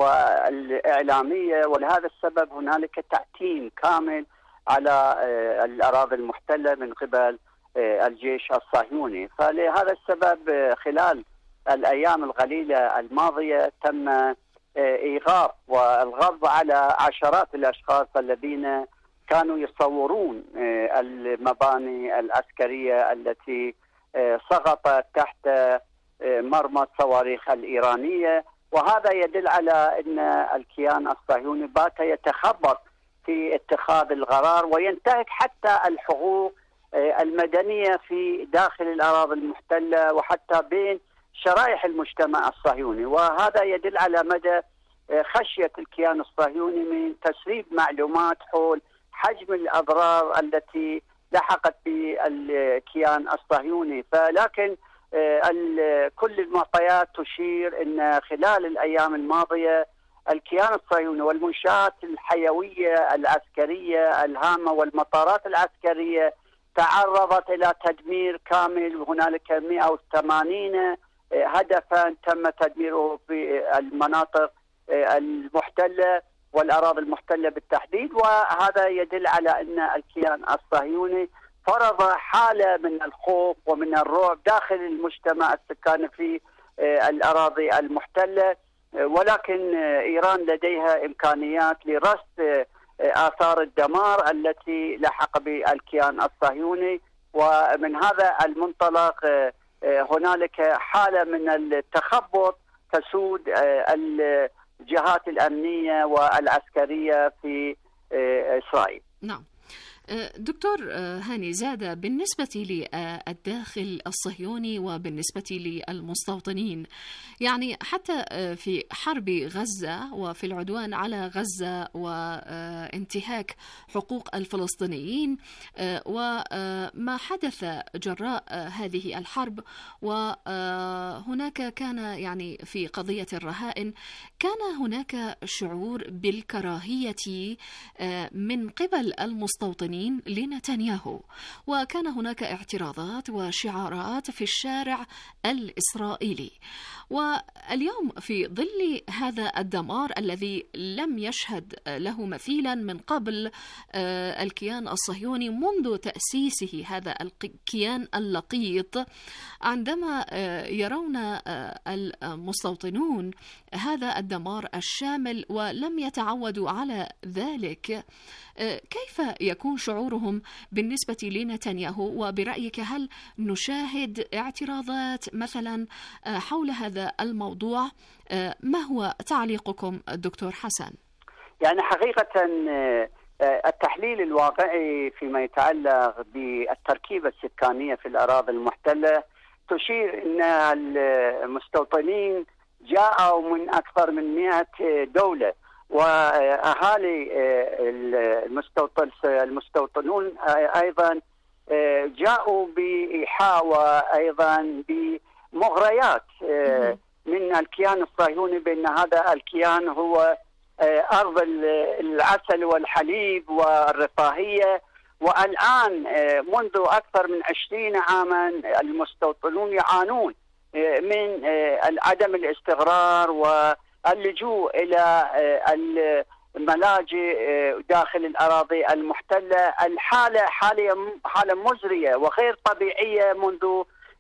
والإعلامية، ولهذا السبب هنالك تعتيم كامل على الأراضي المحتلة من قبل الجيش الصهيوني. فلهذا السبب خلال الأيام القليلة الماضية تم إيغاق والغض على عشرات الأشخاص الذين كانوا يصورون المباني العسكرية التي سقطت تحت مرمى الصواريخ الإيرانية، وهذا يدل على أن الكيان الصهيوني بات يتخبط في اتخاذ القرار وينتهك حتى الحقوق المدنية في داخل الأراضي المحتلة وحتى بين شرائح المجتمع الصهيوني. وهذا يدل على مدى خشية الكيان الصهيوني من تسريب معلومات حول حجم الأضرار التي لحقت بالكيان الصهيوني. فلكن كل المعطيات تشير أن خلال الأيام الماضية الكيان الصهيوني والمنشآت الحيوية العسكرية الهامة والمطارات العسكرية تعرضت إلى تدمير كامل. هنالك 180 هدفا تم تدميره في المناطق المحتلة والأراضي المحتلة بالتحديد، وهذا يدل على أن الكيان الصهيوني فرض حالة من الخوف ومن الرعب داخل المجتمع السكاني في الأراضي المحتلة. ولكن إيران لديها إمكانيات لرصد آثار الدمار التي لحق بالكيان الصهيوني، ومن هذا المنطلق هنالك حالة من التخبط تسود الجهات الأمنية والعسكرية في إسرائيل. نعم. دكتور هاني زادة، بالنسبة للداخل الصهيوني وبالنسبة للمستوطنين، يعني حتى في حرب غزة وفي العدوان على غزة وانتهاك حقوق الفلسطينيين وما حدث جراء هذه الحرب، وهناك كان يعني في قضية الرهائن كان هناك شعور بالكراهية من قبل المستوطنين لنتنياهو، وكان هناك اعتراضات وشعارات في الشارع الإسرائيلي. واليوم في ظل هذا الدمار الذي لم يشهد له مثيلا من قبل الكيان الصهيوني منذ تأسيسه، هذا الكيان اللقيط، عندما يرون المستوطنون هذا الدمار الشامل ولم يتعودوا على ذلك، كيف يكون شعورهم بالنسبة لنتنياهو؟ وبرأيك هل نشاهد اعتراضات مثلا حول هذا الموضوع؟ ما هو تعليقكم دكتور حسن؟ يعني حقيقة التحليل الواقعي فيما يتعلق بالتركيبة السكانية في الأراضي المحتلة تشير أن المستوطنين جاءوا من أكثر من 100 دولة، وأهالي المستوطنون أيضا جاءوا بإيحاء وأيضا بمغريات من الكيان الصهيوني بأن هذا الكيان هو أرض العسل والحليب والرفاهية. والآن منذ أكثر من 20 عاما المستوطنون يعانون من عدم الاستقرار واللجوء إلى الملاجئ داخل الأراضي المحتلة. الحالة حالة مزرية وغير طبيعية منذ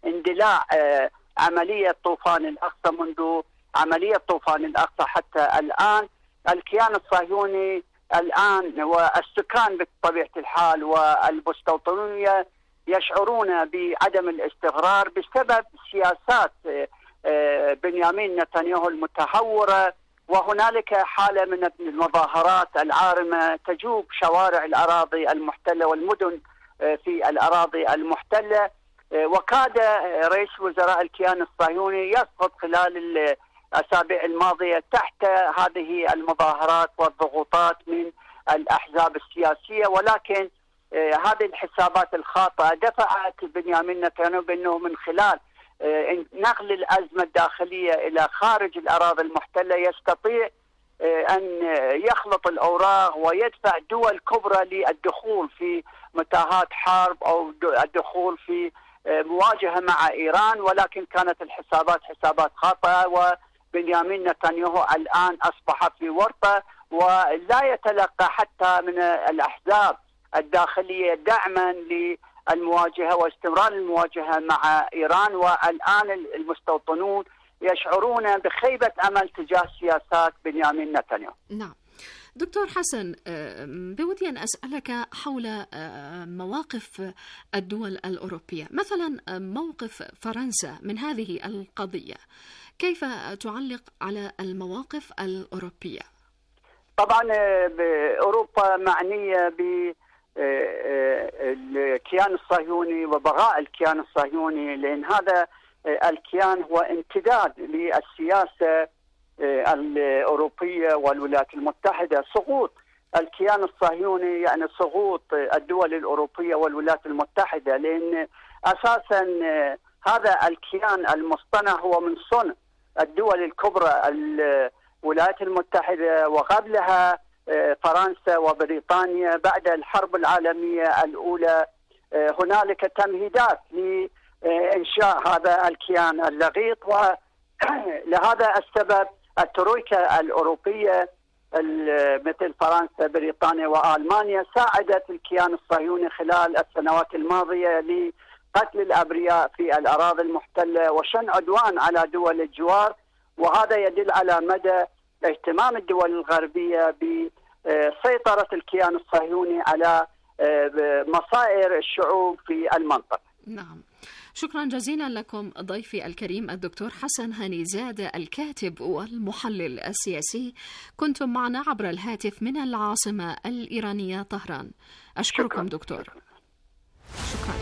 اندلاع عملية طوفان الأقصى. منذ عملية طوفان الأقصى حتى الآن الكيان الصهيوني الآن والسكان بطبيعة الحال والمستوطنون يشعرون بعدم الاستقرار بسبب سياسات بنيامين نتنياهو المتهورة، وهنالك حالة من المظاهرات العارمة تجوب شوارع الأراضي المحتلة والمدن في الأراضي المحتلة، وكاد رئيس وزراء الكيان الصهيوني يسقط خلال الأسابيع الماضية تحت هذه المظاهرات والضغوطات من الأحزاب السياسية. ولكن هذه الحسابات الخاطئة دفعت بنيامين نتنياهو بأنه من خلال نقل الأزمة الداخلية إلى خارج الأراضي المحتلة يستطيع أن يخلط الأوراق ويدفع دول كبرى للدخول في متاهات حرب أو الدخول في مواجهة مع إيران. ولكن كانت الحسابات حسابات خاطئة، وبنيامين نتنياهو الآن أصبح في ورطة ولا يتلقى حتى من الأحزاب الداخلية دعما للمواجهة واستمرار المواجهة مع إيران. والآن المستوطنون يشعرون بخيبة أمل تجاه سياسات بنيامين نتنياهو. نعم دكتور حسن، بودي أن أسألك حول مواقف الدول الأوروبية، مثلا موقف فرنسا من هذه القضية، كيف تعلق على المواقف الأوروبية؟ طبعا أوروبا معنية بالكيان الصهيوني وبغاء الكيان الصهيوني، لأن هذا الكيان هو امتداد للسياسة الأوروبية والولايات المتحدة. سقوط الكيان الصهيوني يعني سقوط الدول الأوروبية والولايات المتحدة، لأن أساسا هذا الكيان المصطنع هو من صنع الدول الكبرى الولايات المتحدة وقبلها فرنسا وبريطانيا. بعد الحرب العالمية الأولى هنالك تمهيدات لإنشاء هذا الكيان اللغيط، ولهذا السبب الترويكا الأوروبية مثل فرنسا بريطانيا وألمانيا ساعدت الكيان الصهيوني خلال السنوات الماضية لقتل الأبرياء في الأراضي المحتلة وشن عدوان على دول الجوار. وهذا يدل على مدى اهتمام الدول الغربية بسيطرة الكيان الصهيوني على مصائر الشعوب في المنطقة. نعم، شكرا جزيلا لكم ضيفي الكريم الدكتور حسن هنيزاد الكاتب والمحلل السياسي، كنتم معنا عبر الهاتف من العاصمة الإيرانية طهران. أشكركم دكتور. شكرا.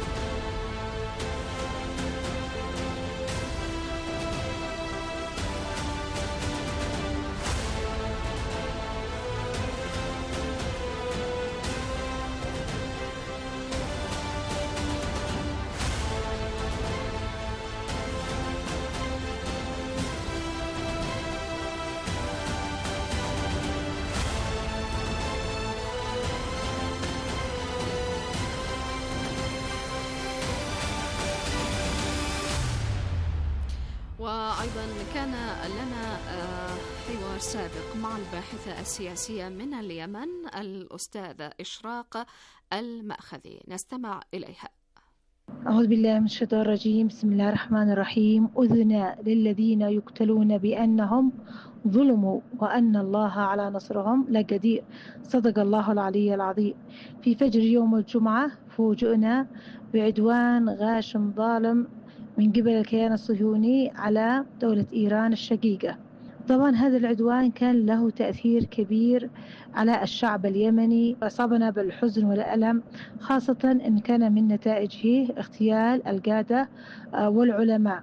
وأيضا كان لنا حوار سابق مع الباحثة السياسية من اليمن الأستاذة إشراق المأخذي، نستمع إليها. أعوذ بالله من الشيطان الرجيم. بسم الله الرحمن الرحيم. أذن للذين يقتلون بأنهم ظلموا وأن الله على نصرهم لقدير. صدق الله العلي العظيم. في فجر يوم الجمعة فوجئنا بعدوان غاشم ظالم من قبل الكيان الصهيوني على دولة إيران الشقيقة. طبعا هذا العدوان كان له تأثير كبير على الشعب اليمني، أصابنا بالحزن والألم، خاصة أن كان من نتائجه اغتيال القادة والعلماء.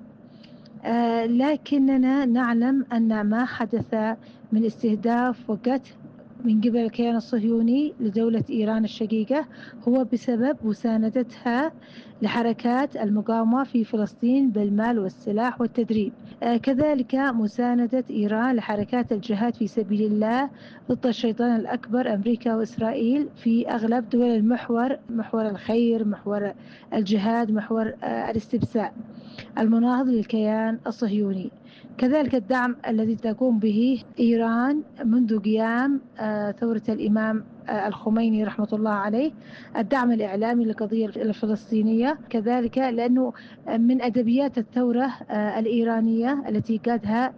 لكننا نعلم أن ما حدث من استهداف وقتل من قبل الكيان الصهيوني لدولة إيران الشقيقة هو بسبب مساندتها لحركات المقاومة في فلسطين بالمال والسلاح والتدريب، كذلك مساندة إيران لحركات الجهاد في سبيل الله ضد الشيطان الأكبر أمريكا وإسرائيل في أغلب دول المحور، محور الخير، محور الجهاد، محور الاستبساء المناهض للكيان الصهيوني. كذلك الدعم الذي تقوم به إيران منذ قيام ثورة الإمام الخميني رحمة الله عليه، الدعم الإعلامي للقضية الفلسطينية كذلك، لأنه من أدبيات الثورة الإيرانية التي قادها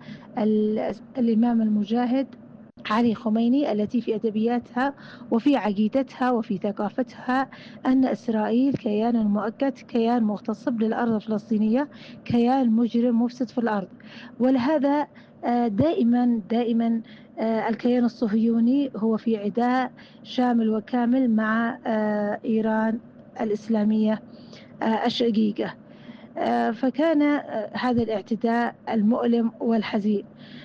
الإمام المجاهد علي خميني، التي في أدبياتها وفي عقيدتها وفي ثقافتها أن إسرائيل كيان مؤقت، كيان مغتصب للأرض الفلسطينية، كيان مجرم مفسد في الأرض. ولهذا دائما الكيان الصهيوني هو في عداء شامل وكامل مع إيران الإسلامية الشقيقة. فكان هذا الاعتداء المؤلم والحزين،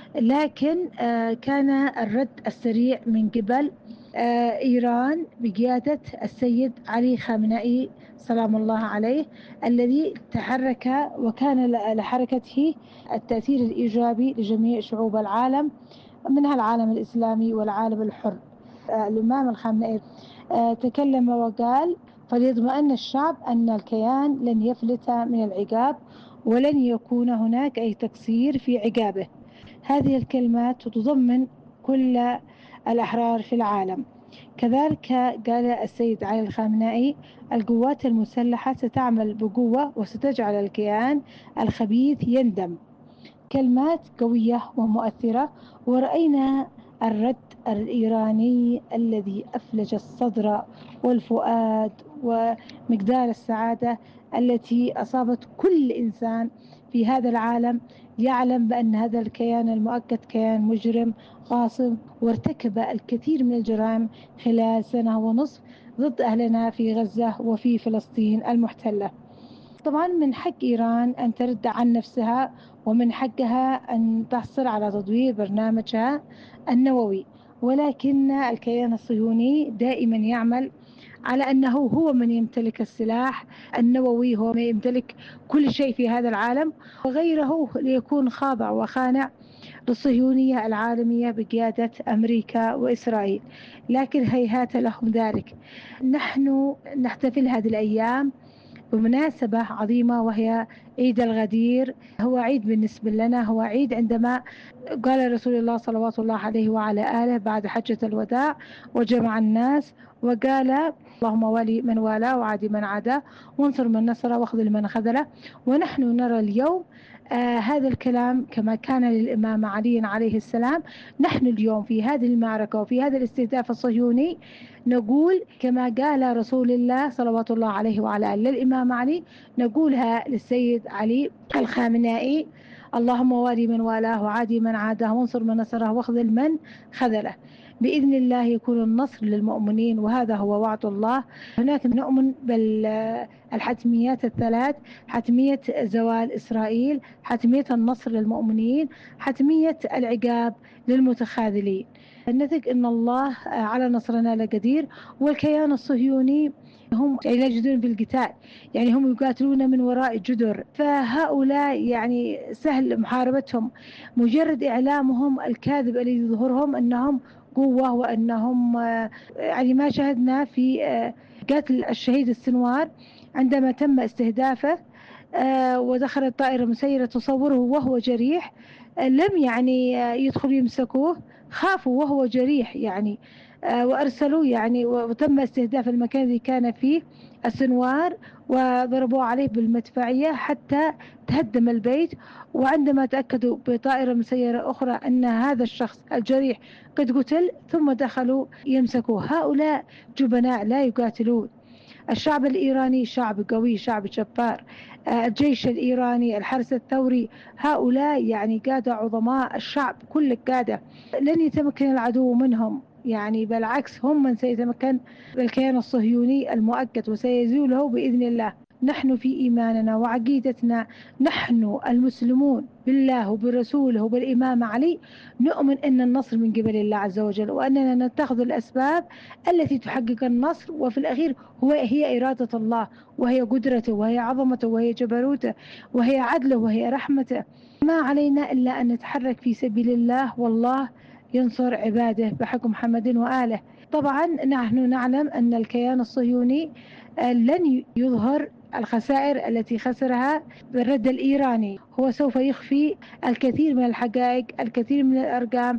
لكن كان الرد السريع من قبل إيران بقيادة السيد علي خامنئي سلام الله عليه، الذي تحرك وكان لحركته التأثير الإيجابي لجميع شعوب العالم، منها العالم الإسلامي والعالم الحر. الإمام الخامنئي تكلم وقال: فليطمئن الشعب أن الكيان لن يفلت من العقاب ولن يكون هناك أي تقصير في عقابه. هذه الكلمات تتضمن كل الأحرار في العالم. كذلك قال السيد علي الخامنئي: القوات المسلحة ستعمل بقوة وستجعل الكيان الخبيث يندم. كلمات قوية ومؤثرة، ورأينا الرد الإيراني الذي أفلج الصدر والفؤاد ومقدار السعادة التي أصابت كل إنسان في هذا العالم يعلم بأن هذا الكيان المؤقت كيان مجرم غاصب، وارتكب الكثير من الجرائم خلال 1.5 سنة ضد أهلنا في غزة وفي فلسطين المحتلة. طبعا من حق إيران أن ترد عن نفسها، ومن حقها أن تحصل على تطوير برنامجها النووي، ولكن الكيان الصهيوني دائما يعمل على أنه هو من يمتلك السلاح النووي، هو من يمتلك كل شيء في هذا العالم، وغيره ليكون خاضع وخانع للصهيونية العالمية بقيادة أمريكا وإسرائيل. لكن هيهات لهم ذلك. نحن نحتفل هذه الأيام بمناسبة عظيمة وهي عيد الغدير. هو عيد بالنسبة لنا، هو عيد عندما قال رسول الله صلوات الله عليه وعلى آله بعد حجة الوداع وجمع الناس وقال: اللهم والي من والاه وعادي من عاداه وانصر من نصره واخذل من خذله. ونحن نرى اليوم هذا الكلام كما كان للإمام علي عليه السلام. نحن اليوم في هذه المعركة وفي هذا الاستهداف الصهيوني نقول كما قال رسول الله صلوات الله عليه وعلى آله للإمام علي، نقولها للسيد علي الخامنئي: اللهم والي من والاه وعادي من عاداه وانصر من نصره واخذل من خذله. بإذن الله يكون النصر للمؤمنين، وهذا هو وعد الله. هناك نؤمن بالحتميات الثلاث: حتمية زوال إسرائيل، حتمية النصر للمؤمنين، حتمية العقاب للمتخاذلين. نثق أن الله على نصرنا لقدير. والكيان الصهيوني هم لا يجدون بالقتال، يعني هم يقاتلون من وراء الجدر، فهؤلاء يعني سهل محاربتهم. مجرد إعلامهم الكاذب الذي يظهرهم أنهم قوة وأنهم يعني ما شاهدنا في قتل الشهيد السنوار عندما تم استهدافه ودخلت طائرة مسيرة تصوره وهو جريح، لم يعني يدخلوا يمسكوه، خافوا وهو جريح يعني، وأرسلوا يعني، وتم استهداف المكان الذي كان فيه السنوار وضربوا عليه بالمدفعية حتى تهدم البيت. وعندما تأكدوا بطائرة مسيرة أخرى أن هذا الشخص الجريح قد قتل ثم دخلوا يمسكوه. هؤلاء جبناء لا يقاتلون. الشعب الإيراني شعب قوي، شعب جبار. الجيش الإيراني، الحرس الثوري، هؤلاء يعني قادة عظماء. الشعب كل قادة، لن يتمكن العدو منهم، يعني بالعكس هم من سيتمكن بالكيان الصهيوني المؤقت وسيزوله بإذن الله. نحن في إيماننا وعقيدتنا، نحن المسلمون بالله وبرسوله وبالإمام علي نؤمن أن النصر من قبل الله عز وجل، وأننا نتخذ الأسباب التي تحقق النصر، وفي الأخير هي إرادة الله، وهي قدرته، وهي عظمته، وهي جبروته، وهي عدله، وهي رحمته. ما علينا إلا أن نتحرك في سبيل الله، والله ينصر عباده بحق محمد وآله. طبعا نحن نعلم أن الكيان الصهيوني لن يظهر الخسائر التي خسرها بالرد الإيراني. هو سوف يخفي الكثير من الحقائق، الكثير من الأرقام،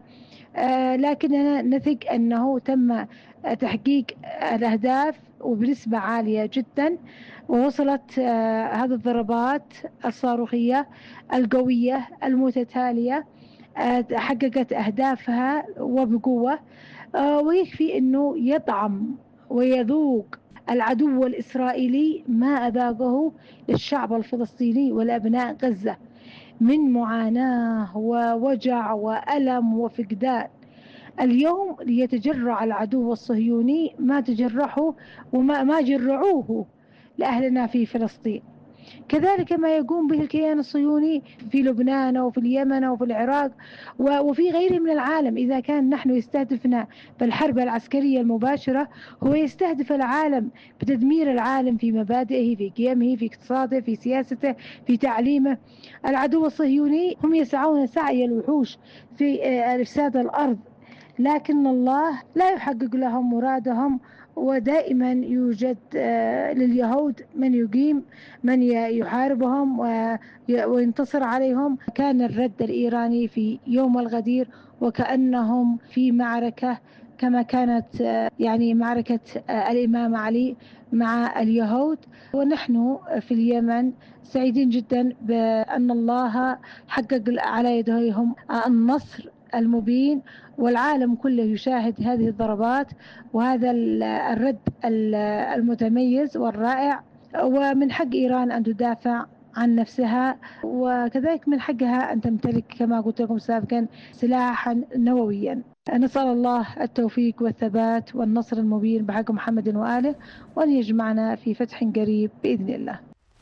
لكننا نثق أنه تم تحقيق الأهداف وبنسبة عالية جدا، ووصلت هذه الضربات الصاروخية القوية المتتالية حققت أهدافها وبقوة. ويكفي أنه يطعم ويذوق العدو الإسرائيلي ما أذاقه للشعب الفلسطيني والأبناء غزة من معاناة ووجع وألم وفقدان. اليوم يتجرع العدو الصهيوني ما تجرحه وما جرعوه لأهلنا في فلسطين، كذلك ما يقوم به الكيان الصهيوني في لبنان وفي اليمن وفي العراق وفي غيره من العالم. إذا كان نحن يستهدفنا بالحرب العسكرية المباشرة، هو يستهدف العالم بتدمير العالم في مبادئه، في قيمه، في اقتصاده، في سياسته، في تعليمه. العدو الصهيوني هم يسعون سعي الوحوش في إفساد الأرض، لكن الله لا يحقق لهم مرادهم، ودائما يوجد لليهود من يقيم، من يحاربهم وينتصر عليهم. كان الرد الإيراني في يوم الغدير وكأنهم في معركة كما كانت يعني معركة الإمام علي مع اليهود. ونحن في اليمن سعيدين جدا بأن الله حقق على يديهم النصر المبين، والعالم كله يشاهد هذه الضربات وهذا الرد المتميز والرائع. ومن حق إيران أن تدافع عن نفسها، وكذلك من حقها أن تمتلك كما قلت لكم سابقا سلاحا نوويا. نسأل الله التوفيق والثبات والنصر المبين بحق محمد وآله، وأن يجمعنا في فتح قريب بإذن الله.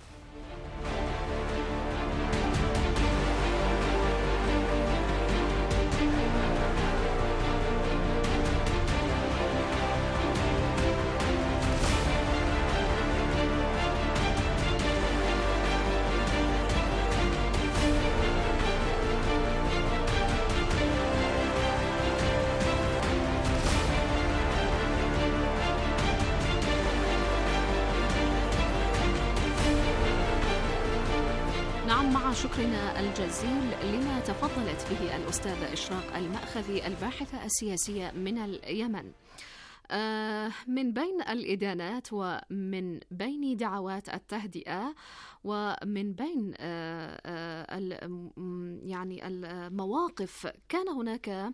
شكرنا الجزيل لما تفضلت به الأستاذة إشراق المأخذي الباحثة السياسية من اليمن. من بين الإدانات ومن بين دعوات التهدئة ومن بين يعني المواقف، كان هناك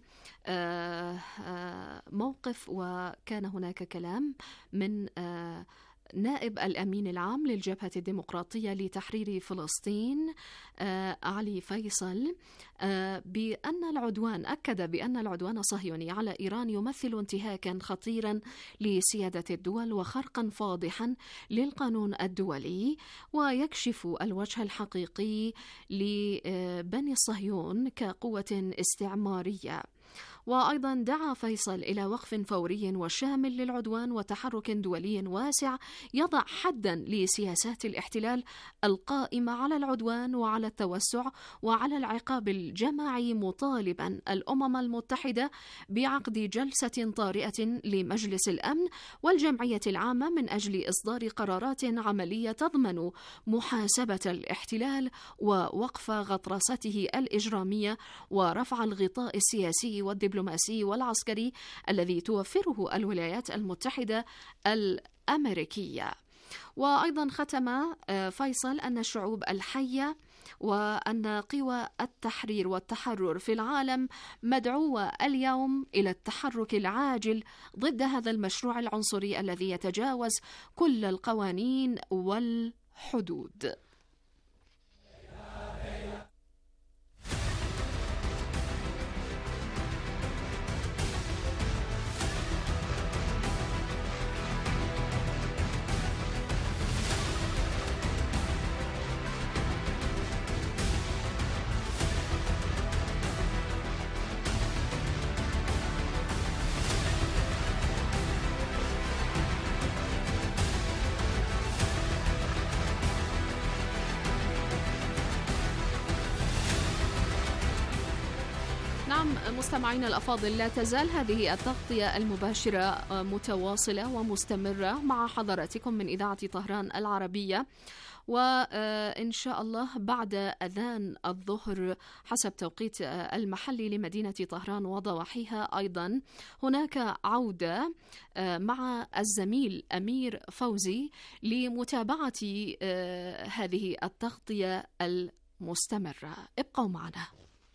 موقف وكان هناك كلام من نائب الأمين العام للجبهة الديمقراطية لتحرير فلسطين علي فيصل أكد بأن العدوان الصهيوني على إيران يمثل انتهاكا خطيرا لسيادة الدول وخرقا فاضحا للقانون الدولي، ويكشف الوجه الحقيقي لبني الصهيون كقوة استعمارية. وأيضا دعا فيصل إلى وقف فوري وشامل للعدوان وتحرك دولي واسع يضع حدا لسياسات الاحتلال القائمة على العدوان وعلى التوسع وعلى العقاب الجماعي، مطالبا الأمم المتحدة بعقد جلسة طارئة لمجلس الأمن والجمعية العامة من أجل إصدار قرارات عملية تضمن محاسبة الاحتلال ووقف غطرسته الإجرامية ورفع الغطاء السياسي والدبلوماسي والعسكري الذي توفره الولايات المتحدة الأمريكية. وأيضا ختم فيصل أن الشعوب الحية وأن قوى التحرير والتحرر في العالم مدعوة اليوم إلى التحرك العاجل ضد هذا المشروع العنصري الذي يتجاوز كل القوانين والحدود. مستمعينا الأفاضل، لا تزال هذه التغطية المباشرة متواصلة ومستمرة مع حضراتكم من إذاعة طهران العربية، وإن شاء الله بعد أذان الظهر حسب توقيت المحلي لمدينة طهران وضواحيها أيضا هناك عودة مع الزميل أمير فوزي لمتابعة هذه التغطية المستمرة. ابقوا معنا.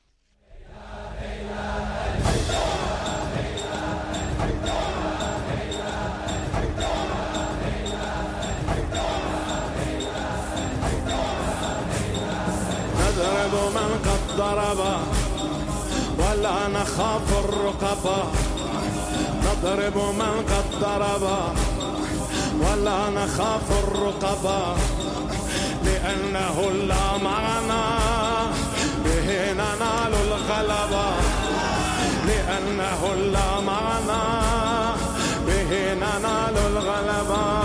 نضرب من قد ضرب ولا نخاف الرقبة، نضرب من قد ضرب ولا نخاف الرقبة، لأنه لا معنا به ننال الغلبة، لأنه لا معنا به ننال الغلبة.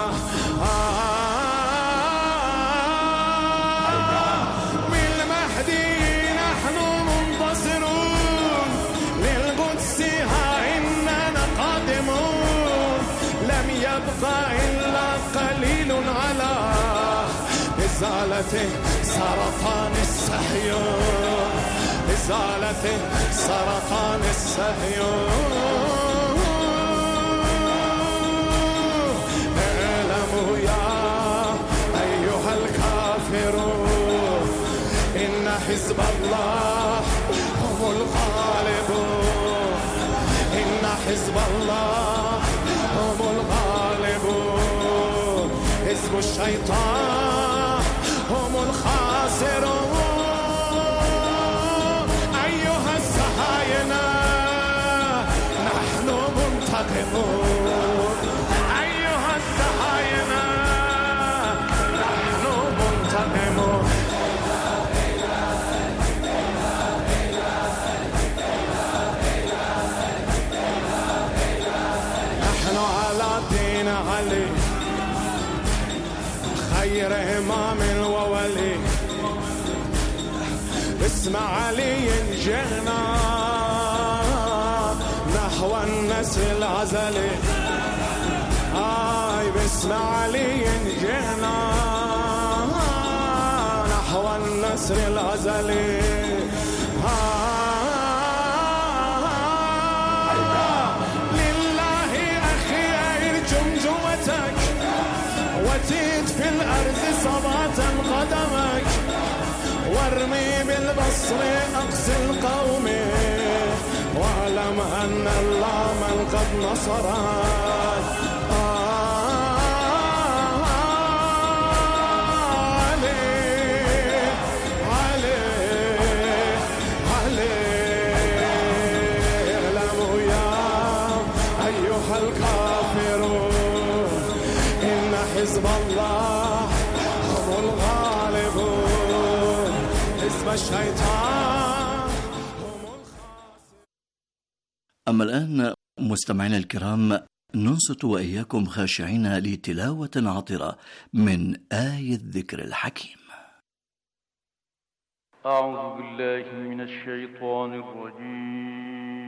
إلا قليل على إزالة سرطان الصهيون، إزالة سرطان الصهيون. اعلموا يا أيها الكافرون إن حزب الله هم الغالبون، إن حزب الله هم الغالبون، حزب الشيطان هم الخاسرون. أيها الصهاينة نحن منتقمون، أيها الصهاينة نحن منتقمون. نحن على دين علي خير إمام وولي، باسم علي جئنا نحو النسر الأزلي، باسم علي جئنا نحو النسر الأزلي. لله أخي أرجم جمتك وتيت في الأرض صباتا قدمك، وارمي بالبصر أقصى القوم، واعلم أن الله من قد نصرك. حزب الله هم الغالبون، حزب الشيطان هم الخاسرون. أما الآن مستمعينا الكرام ننصت وإياكم خاشعين لتلاوة عطرة من آية الذكر الحكيم. أعوذ بالله من الشيطان الرجيم.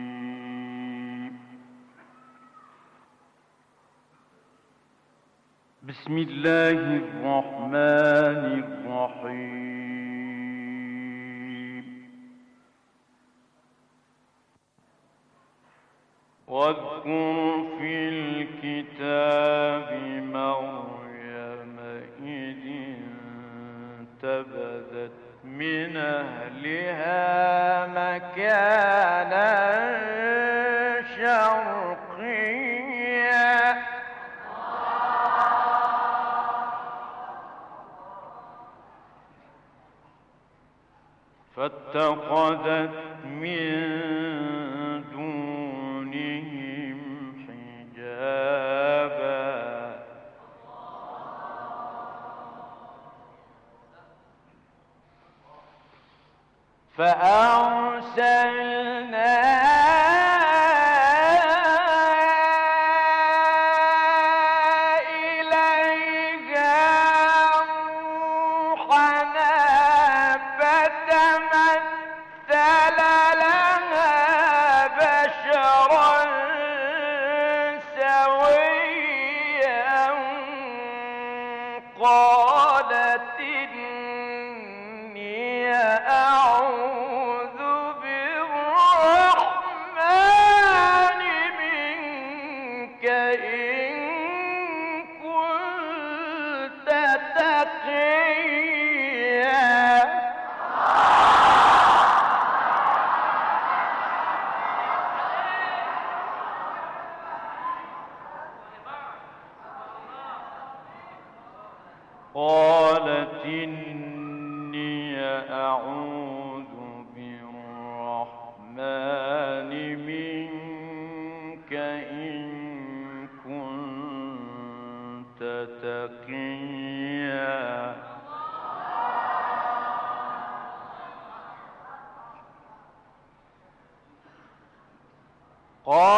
بسم الله الرحمن الرحيم. واذكر في الكتاب مريم إذ انتبذت من أهلها مكانا شرقيا فاتخذت من دونهم حجابا فأرسلنا فتمثل لها قالت إني أعوذ بالرحمن منك إن كنت تقيا. قالت إني أعوذ بالرحمن منك إن كنت تقيا. قال